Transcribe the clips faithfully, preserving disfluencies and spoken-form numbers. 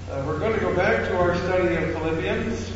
Uh, we're going to go back to our study of Philippians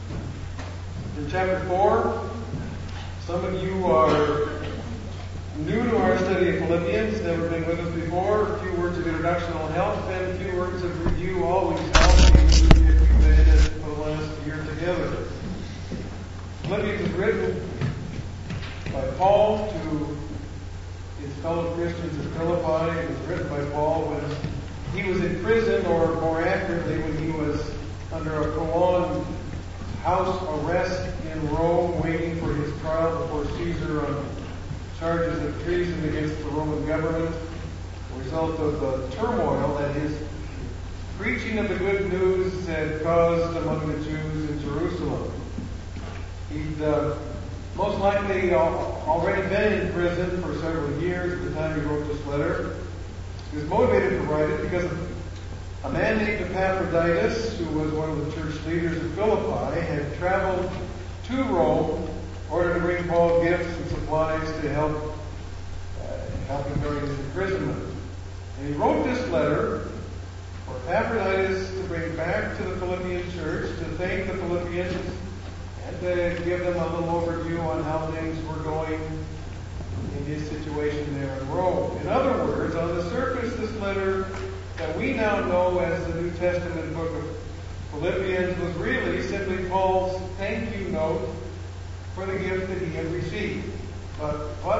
in chapter four. Some of you are new to our study of Philippians, never been with us before. A few words of introduction will help, and a few words of review always help if we've been in it for the last year together. Philippians is written by Paul to his fellow Christians at Philippi. It was written by Paul when he was in prison, or more accurately, when he was under a prolonged house arrest in Rome, waiting for his trial before Caesar on charges of treason against the Roman government, a result of the turmoil that his preaching of the good news had caused among the Jews in Jerusalem. He'd uh, most likely already been in prison for several years at the time he wrote this letter. He was motivated to write it because a man named Epaphroditus, who was one of the church leaders of Philippi, had traveled to Rome in order to bring Paul gifts and supplies to help uh, help him during his imprisonment. And he wrote this letter for Epaphroditus to bring back to the Philippian church, to thank the Philippians, and to give them a little overview on how things were going in his situation there in Rome. In other words, on the surface, this letter that we now know as the New Testament book of Philippians was really simply Paul's thank you note for the gift that he had received. But what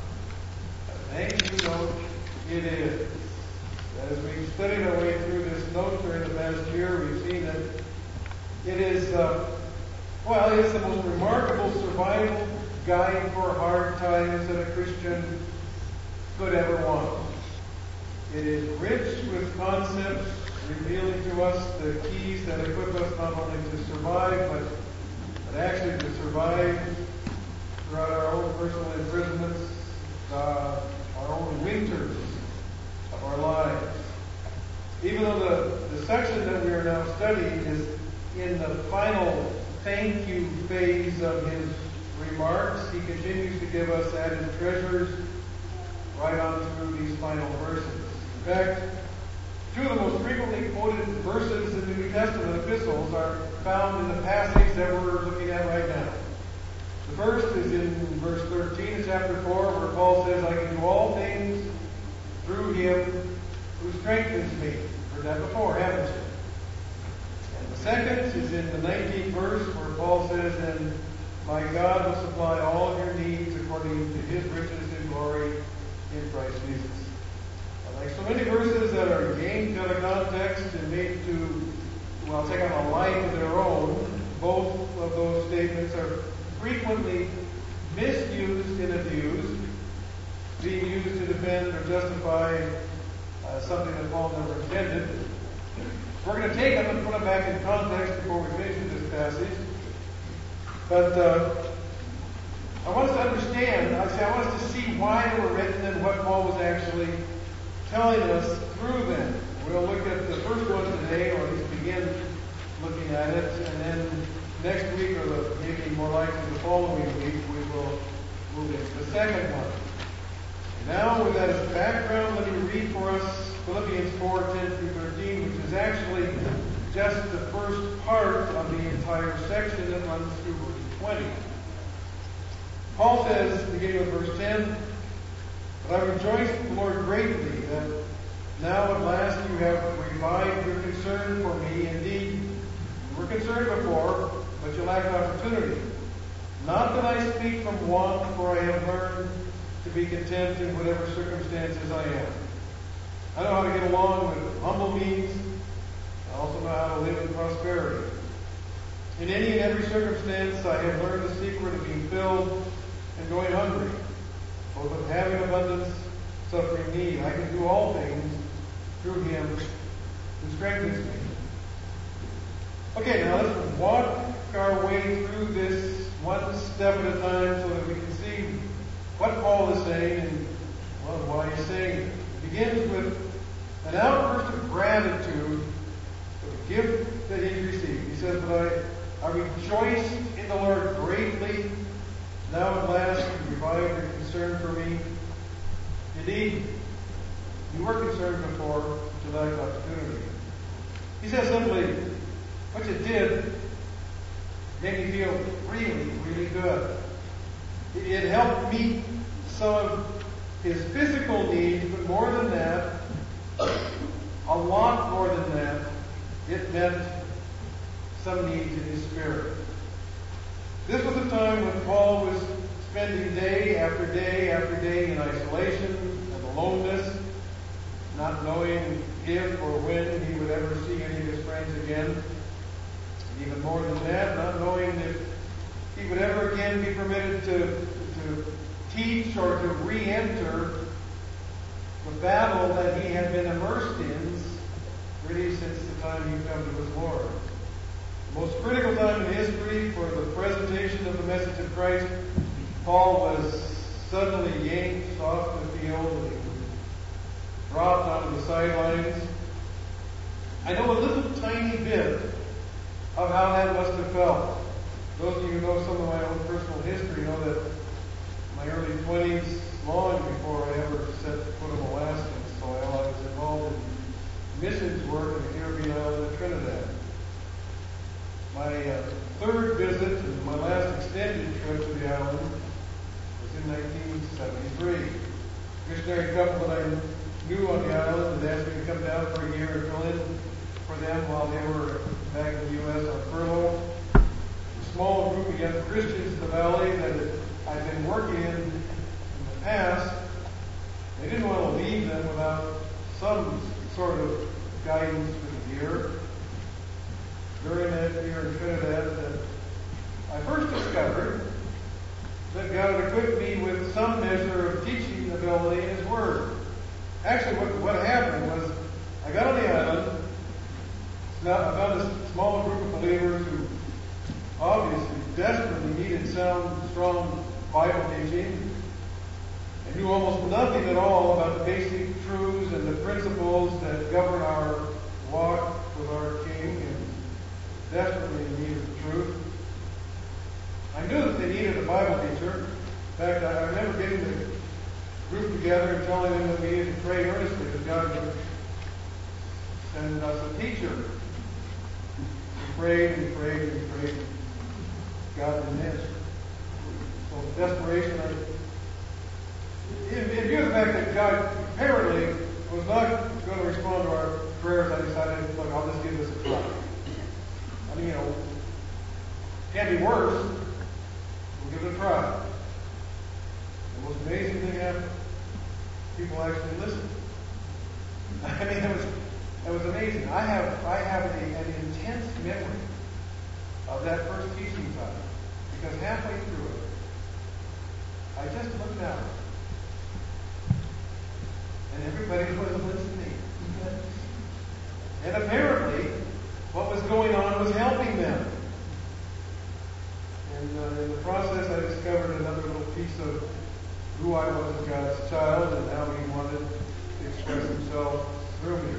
a thank you note it is. As we've studied our way through this note during the past year, we've seen that it is, uh, well, it is the most remarkable survival guide for hard times that a Christian could ever want. It is rich with concepts revealing to us the keys that equip us not only to survive, but, but actually to survive throughout our own personal imprisonments, uh, our own winters of our lives. Even though the, the section that we are now studying is in the final thank you phase of his remarks, he continues to give us added treasures right on through these final verses. In fact, two of the most frequently quoted verses in the New Testament epistles are found in the passage that we're looking at right now. The first is in verse thirteen of chapter four, where Paul says, I can do all things through him who strengthens me. Heard that before, haven't you? And the second is in the nineteenth verse, where Paul says, and my God will supply all of your needs according to his riches and glory in Christ Jesus. Like so many verses that are gained out of context and made to, well, take on a life of their own, both of those statements are frequently misused and abused, being used to defend or justify uh, something that Paul never intended. We're going to take them and put them back in context before we finish with this passage. But uh, I want us to understand, I say I want us to see why they were written and what Paul was actually telling us through them. We'll look at the first one today, or at least begin looking at it, and then next week, or the, maybe more likely the following week, we will move into the second one. And now, with that as background, let me read for us Philippians four, ten through thirteen, which is actually just the first part of the entire section that runs through verse twenty. Paul says, beginning with verse ten, but I rejoice in the Lord greatly that now at last you have revived your concern for me. Indeed, you were concerned before, but you lacked opportunity. Not that I speak from want, for I have learned to be content in whatever circumstances I am. I know how to get along with humble means. I also know how to live in prosperity. In any and every circumstance, I have learned the secret of being filled and going hungry, both of having abundance, suffering need. I can do all things through him who strengthens me. Okay, now let's walk our way through this one step at a time so that we can see what Paul is saying and, well, why he's saying it. It begins with an outburst of gratitude for the gift that he's received. He says, but I, I rejoiced in the Lord greatly. Now at last you revived your concern for me. Indeed, you were concerned before, but you lacked opportunity. He says simply, what you did made me feel really, really good. It helped meet some of his physical needs, but more than that, a lot more than that, it met some needs in his spirit. This was a time when Paul was spending day after day after day in isolation and aloneness, not knowing if or when he would ever see any of his friends again. And even more than that, not knowing if he would ever again be permitted to, to teach or to re-enter the battle that he had been immersed in really since the time he come to his Lord. The most critical time in history for the presentation of the message of Christ, Paul was suddenly yanked off the field and he was dropped onto the sidelines. I know a little tiny bit of how that must have felt. Those of you who know some of my own personal history know that in my early twenties, long before I ever set foot on Alaskan soil, I was involved in missions work in the Caribbean island of Trinidad. My uh, third visit and my last extended trip to the island was in nineteen seventy-three. A missionary couple that I knew on the island had asked me to come down for a year and fill in for them while they were back in the U S on furlough. A small group of young Christians in the valley that I'd been working in in the past, they didn't want to leave them without some sort of guidance for the year. During that year in Trinidad, that I first discovered that God had equipped me with some measure of teaching ability in His Word. Actually, what, what happened was I got on the island. I found a small group of believers who obviously desperately needed sound, strong Bible teaching and knew almost nothing at all about the basic truths and the principles that govern our walk with our King, and desperately in need of the truth. I knew that they needed a Bible teacher. In fact, I, I remember getting the group together and telling them that we needed to pray earnestly that God would send us a teacher. We prayed and prayed and prayed. God didn't answer. So desperation, I, in, in view of the fact that God apparently was not going to respond to our prayers, I decided, look, I'll just give this a try. I mean, you know, can't be worse. We'll give it a try. The most amazing thing happened. People actually listened. I mean, it was it was amazing. I have I have a, an intense memory of that first teaching time, because halfway through it, I just looked out, and everybody was listening. And apparently, what was going on was helping them. And uh, in the process, I discovered another little piece of who I was as God's child and how He wanted to express Himself through me.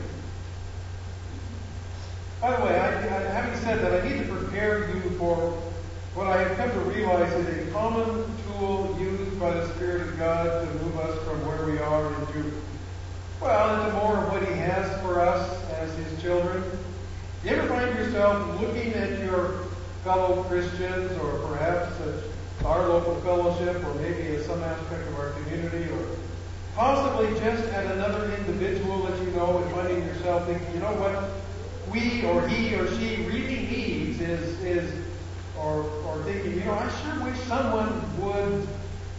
By the way, I, I, having said that, I need to prepare you for what I have come to realize is a common tool used by the Spirit of God to move us from where we are into, well, into more of what He has for us as His children. You ever find yourself looking at your fellow Christians, or perhaps at our local fellowship, or maybe at some aspect of our community, or possibly just at another individual that you know, and finding yourself thinking, you know what, we or he or she really needs is, is or, or thinking, you know, I sure wish someone would.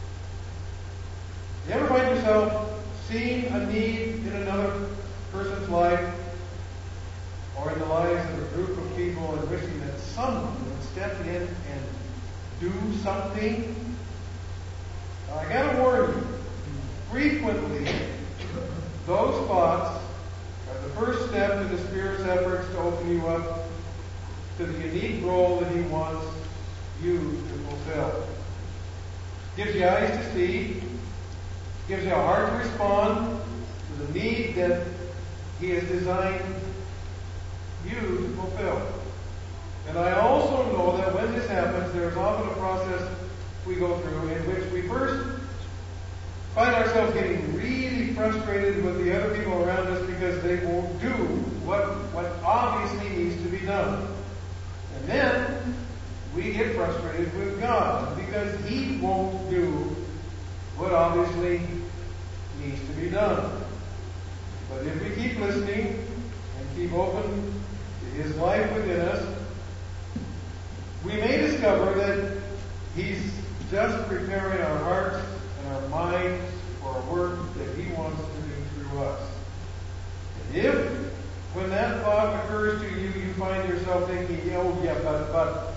You ever find yourself seeing a need in another person's life, or in the lives of a group of people, and wishing that someone would step in and do something? I gotta warn you, frequently those thoughts are the first step to the Spirit's efforts to open you up to the unique role that He wants you to fulfill. Gives you eyes to see, gives you a heart to respond to the need that He has designed you to fulfill. And I also know that when this happens, there's often a process we go through in which we first find ourselves getting really frustrated with the other people around us because they won't do what, what obviously needs to be done. And then we get frustrated with God because He won't do what obviously needs to be done. But if we keep listening and keep open to His life within us, we may discover that He's just preparing our hearts and our minds for a work that He wants to do through us. And if, when that thought occurs to you, you find yourself thinking, oh yeah, but, but,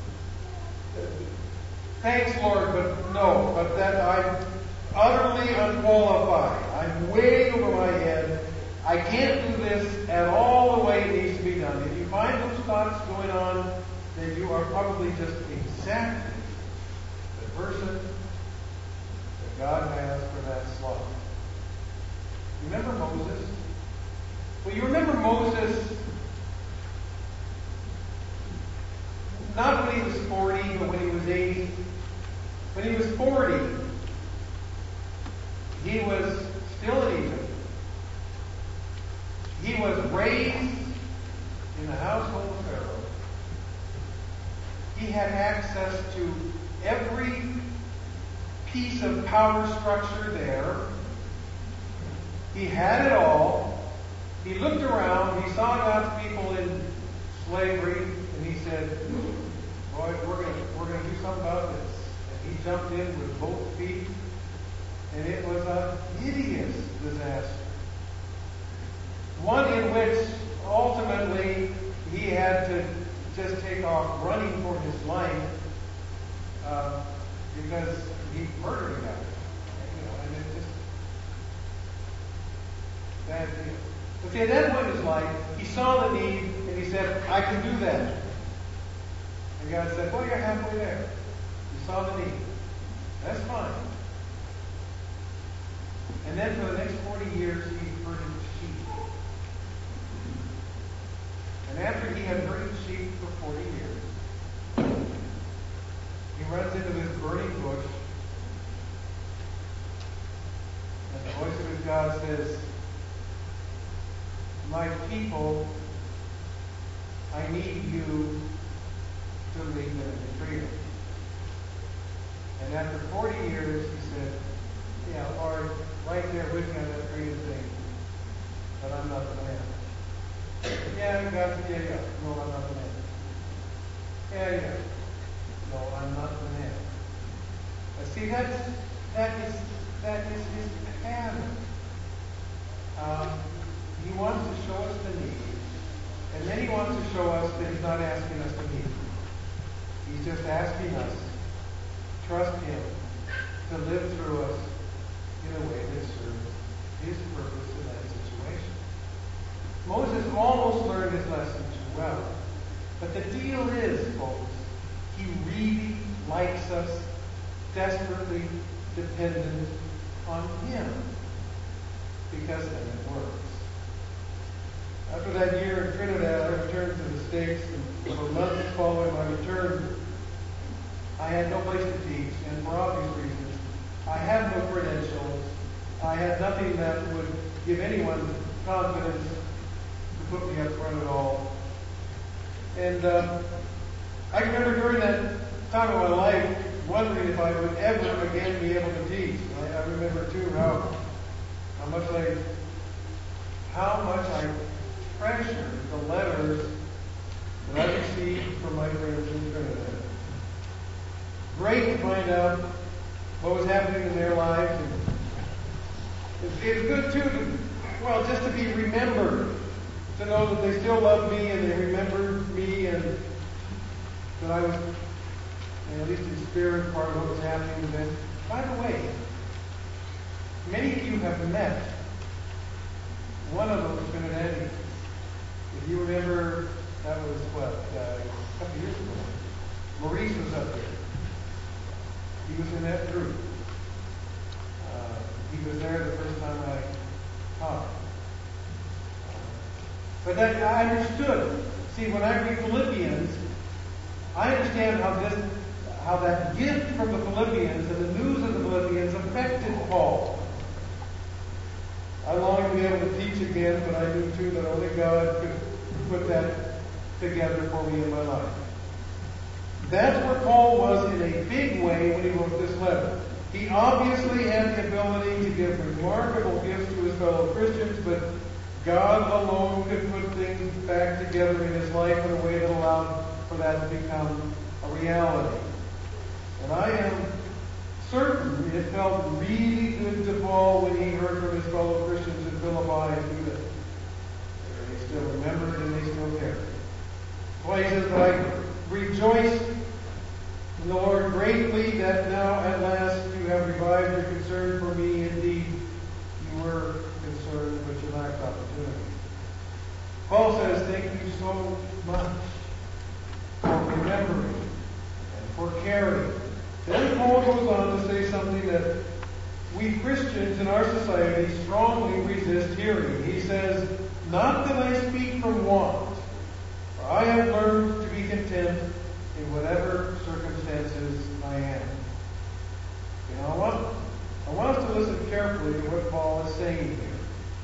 thanks Lord, but no, but that I'm utterly unqualified. I'm way over my head. I can't do this at all the way it needs to be done. If you find those thoughts going on, then you are probably just exactly the person that God has for that slot. Remember Moses? Well, you remember Moses not when he was forty, but when he was eighty. When he was forty, he was still in Egypt. He was raised in the household of Pharaoh. He had access to every piece of power structure there. He had it all. He looked around. He saw God's people in slavery, and he said, boy, we're going we're going to do something about this. And he jumped in with both feet, and it was a hideous disaster. One in which ultimately he had to just take off running for his life uh, because he murdered a guy. You know, and it just bad deal. But see, at that point in his life, he saw the need and he said, I can do that. And God said, well, you're halfway there. You saw the need. That's fine. And then for the next forty years, he herded sheep. And after he had herded sheep for forty years, he runs into this burning bush, and the voice of his God says, my people, I need you to lead them into freedom. And after forty years, he said, yeah, Lord, right there with me on that freedom thing, but I'm not the man. Yeah, God, yeah, yeah. No, I'm not the man. Yeah, yeah. No, I'm not the man. But see, that's, that is, that is his pattern. Um, he wants to show us the need. And then he wants to show us that he's not asking us to need. He's just asking us to trust him to live through us in a way that serves his purpose in that situation. Moses almost learned his lesson too well. But the deal is, folks, he really likes us, desperately dependent on him, because then it works. After that year in Trinidad, I returned to the States, and for months following my return, I had no place to teach, and for obvious reasons. I had no credentials. I had nothing that would give anyone confidence to put me up front at all. And uh, I remember during that time of my life wondering if I would ever again be able to teach. I, I remember too how how much I how much I treasured the letters that I received from my friends in Trinidad. Great to find out what was happening in their lives. And it was good too to, well, just to be remembered, to know that they still loved me and they remembered me, and that I was, at least in spirit, part of what was happening to them. By the way, many of you have met one of those Trinidadians. If you remember, that was what, uh, a couple years ago. Maurice was up there. He was in that group. Uh, he was there the first time I taught. But that I understood. See, when I read Philippians, I understand how this, how that gift from the Philippians and the news of the Philippians affected Paul. I longed to be able to teach again, but I knew too that only God could put that together for me in my life. That's where Paul was in a big way when he wrote this letter. He obviously had the ability to give remarkable gifts to his fellow Christians, but God alone could put things back together in his life in a way that allowed for that to become a reality. And I am certain it felt really good to Paul when he heard from his fellow Christians in Philippi and knew that they still remembered and they still cared. That's why he says, "But I rejoice in the Lord greatly that now at last you have revived your concern for me. Indeed, you were concerned, but you lacked opportunity." Paul says, "Thank you so much for remembering and for caring." Then Paul goes on to say something that we Christians in our society strongly resist hearing. He says, "Not that I speak from want, for I have learned to be content in whatever circumstances I am." You know, I want, I want us to listen carefully to what Paul is saying here.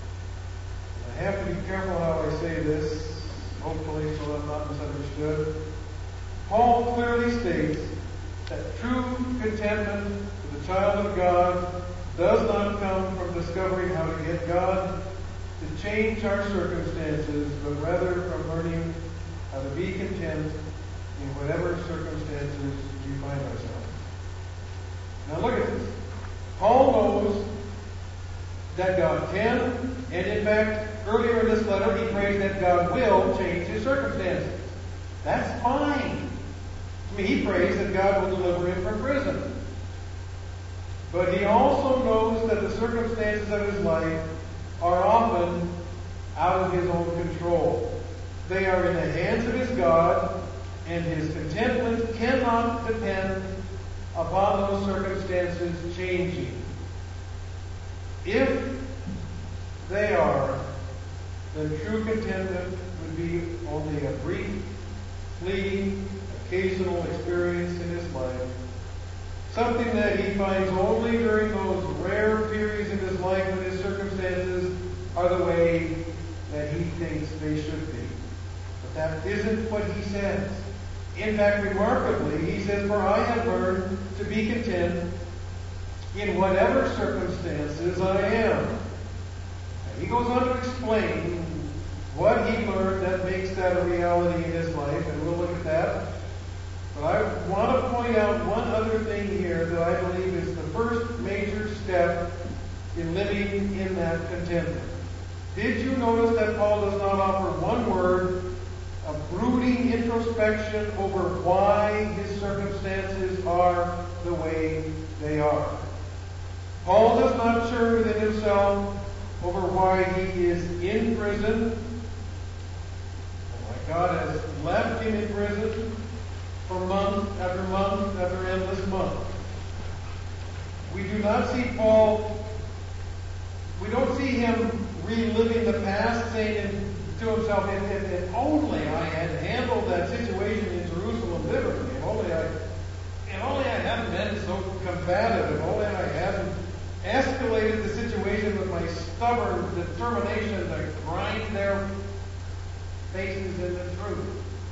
And I have to be careful how I say this, hopefully so I'm not misunderstood. Paul clearly states that true contentment for the child of God does not come from discovering how to get God to change our circumstances, but rather from learning how to be content in whatever circumstances we find ourselves. Now look at this. Paul knows that God can, and in fact, earlier in this letter he prays that God will change his circumstances. That's fine. I mean, he prays that God will deliver him from prison. But he also knows that the circumstances of his life are often out of his own control. They are in the hands of his God, and his contentment cannot depend upon those circumstances changing. If they are, then true contentment would be only a brief, fleeting, occasional experience in his life, something that he finds only during those rare periods in his life when his circumstances are the way that he thinks they should be. But that isn't what he says. In fact, remarkably, he says, "For I have learned to be content in whatever circumstances I am." And he goes on to explain what he learned that makes that a reality in his life, and we'll look at that. But I want to point out one other thing here that I believe is the first major step in living in that contentment. Did you notice that Paul does not offer one word of brooding introspection over why his circumstances are the way they are? Paul does not churn within himself over why he is in prison, why God has left him in prison for month after month after endless month. We do not see Paul, we don't see him reliving the past, saying to himself, if, if, if only I had handled that situation in Jerusalem differently, if only I, if only I hadn't been so combative, if only I hadn't escalated the situation with my stubborn determination to grind their faces in the truth.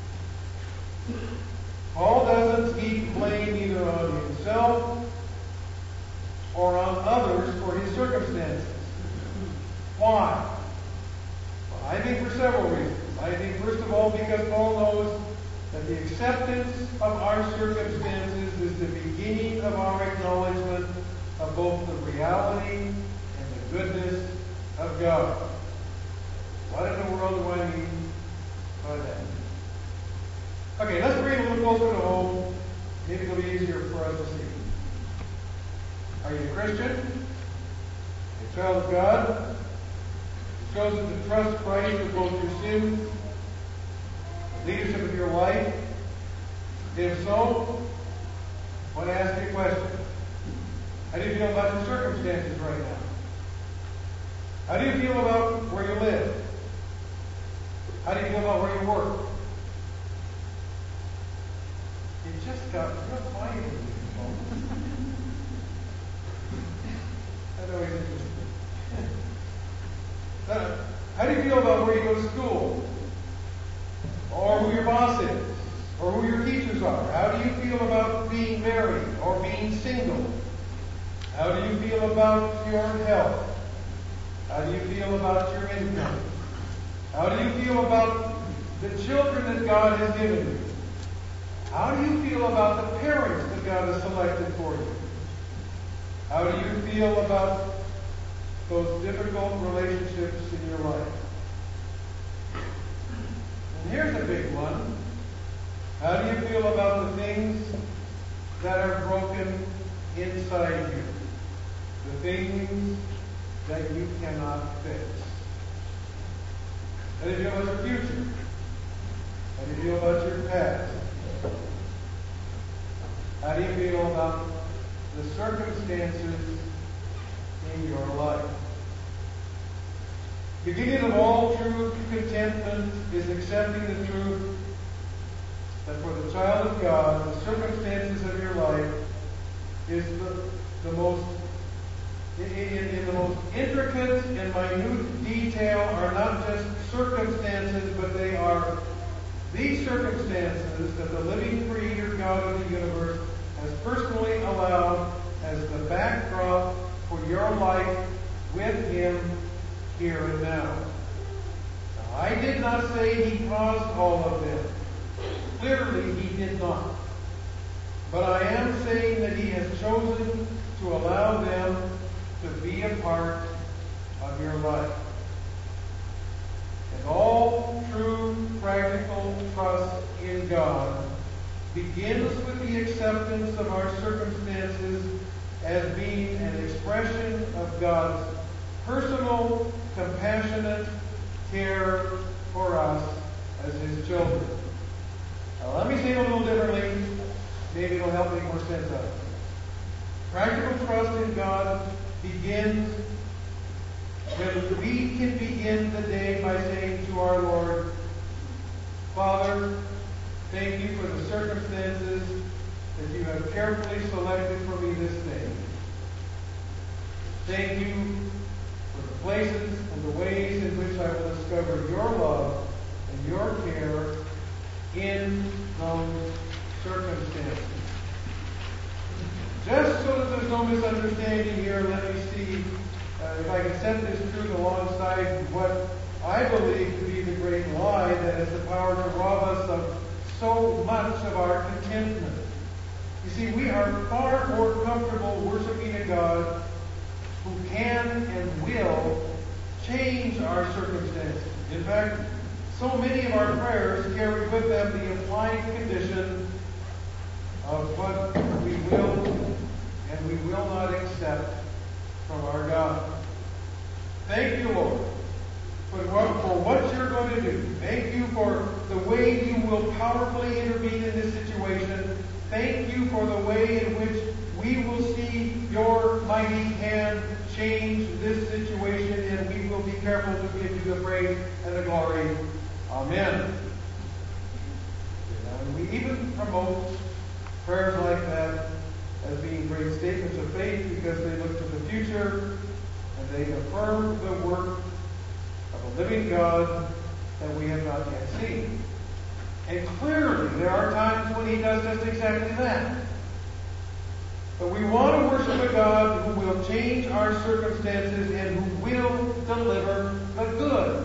Paul doesn't heap blame either on himself or on others for his circumstances. Why? Well, I think for several reasons. I think first of all because Paul knows that the acceptance of our circumstances is the beginning of our acknowledgement of both the reality and the goodness of God. What in the world do I mean by that? Okay, let's bring it a little closer to home. Maybe it'll be easier for us to see. Are you a Christian? A child of God? You've chosen to trust Christ with both your sins, the leadership of your life? If so, I want to ask you a question. How do you feel about your circumstances right now? How do you feel about where you live? How do you feel about where you work? It just got real quiet in you, folks. That's always interesting. where you go to school, or who your boss is, or who your teachers are? How do you feel about being married or being single? How do you feel about your health? How do you feel about your income? How do you feel about the children that God has given you? How do you feel about the parents that God has selected for you? How do you feel about those difficult relationships in your life? And here's a big one. How do you feel about the things that are broken inside you? The things that you cannot fix. How do you feel about your future? How do you feel about your past? How do you feel about the circumstances in your life? The beginning of all true contentment is accepting the truth that for the child of God, the circumstances of your life is the, the most In, in, in the most intricate and minute detail are not just circumstances, but they are these circumstances that the living Creator God of the universe has personally allowed as the backdrop for your life with Him here and now. Now, I did not say He caused all of them. Clearly, He did not. But I am saying that He has chosen to allow them to be a part of your life. And all true practical trust in God begins with the acceptance of our circumstances as being an expression of God's personal, compassionate care for us as His children. Now let me say it a little differently. Maybe it'll help make more sense of it. Practical trust in God begins when we can begin the day by saying to our Lord, Father, thank you for the circumstances that you have carefully selected for me this day. Thank you for the places and the ways in which I will discover your love and your care in those circumstances. Just so that there's no misunderstanding here, let me see uh, if I can set this truth alongside what I believe to be the great lie that has the power to rob us of so much of our contentment. You see, we are far more comfortable worshiping a God who can and will change our circumstances. In fact, so many of our prayers carry with them the implied condition of what we will and we will not accept from our God. Thank you, Lord, for what, for what you're going to do. Thank you for the way you will powerfully intervene in this situation. Thank you for the way in which we will see your mighty hand change this situation, and we will be careful to give you the praise and the glory. Amen. And we even promote prayers like that as being great statements of faith because they look to the future and they affirm the work of a living God that we have not yet seen. And clearly, there are times when He does just exactly that. But we want to worship a God who will change our circumstances and who will deliver the goods.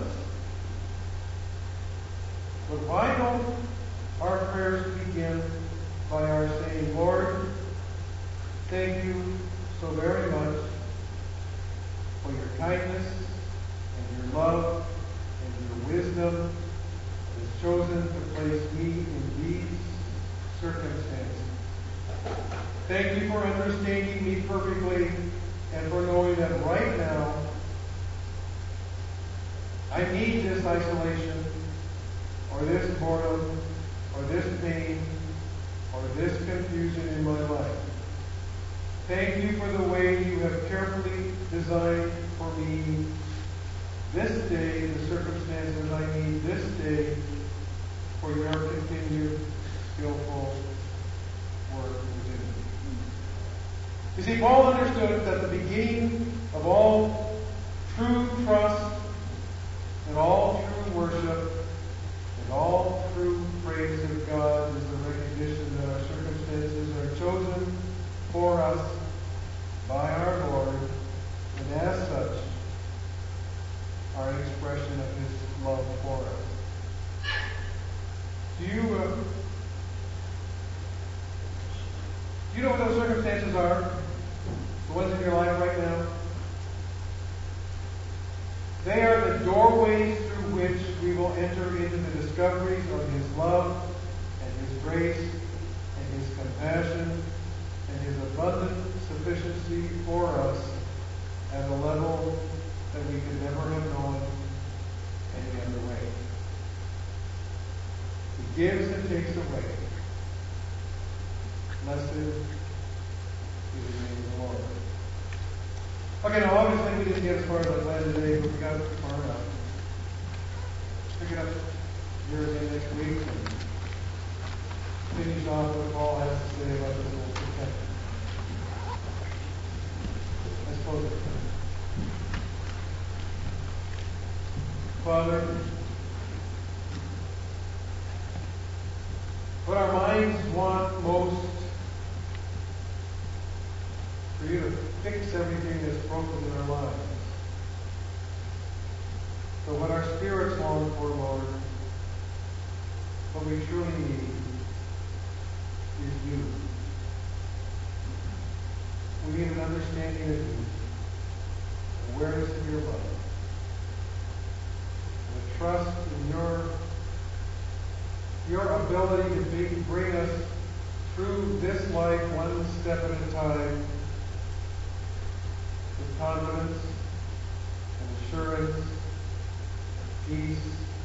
But why don't our prayers begin by our saying, Lord, thank you so very much for your kindness and your love and your wisdom that has chosen to place me in these circumstances. Thank you for understanding me perfectly and for knowing that right now I need this isolation or this boredom or this pain or this confusion in my life. Thank you for the way you have carefully designed for me this day, the circumstances I need this day for your continued skillful work within me. You see, Paul understood that the beginning of all true trust and all true worship and all true praise of God is the recognition that our circumstances are chosen for us by our Lord, and as such, are an expression of His love for us. Do you, uh, do you know what those circumstances are? The ones in your life right now? They are the doorways through which we will enter into the discoveries of His love and His grace and His compassion and His abundant sufficiency for us at a level that we could never have known any other way. He gives and takes away. Blessed be the name of the Lord. Okay, now obviously we didn't get as far as I planned today, but we got far enough. Pick it up here again next week and finish off what Paul has to say about this little protection. Let's close it. Father, what our minds want most for you to fix everything that's broken in our lives. But what our spirits long for, Lord, what we truly need is you. We need an understanding of you, an awareness of your love, and a trust in your, your ability to be, bring us through this life one step at a time with confidence and assurance, peace.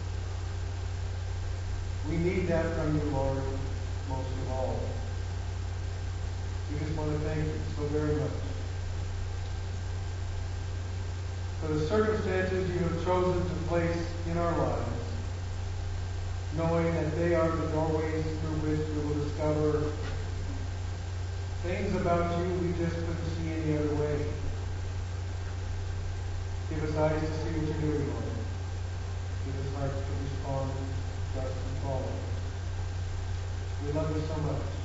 We need that from you, Lord, most of all. We just want to thank you so very much for the circumstances you have chosen to place in our lives, knowing that they are the doorways through which we will discover things about you we just couldn't see any other way. Give us eyes to see what you're doing, Lord. Give us hearts to respond, trust, and follow. We love you so much.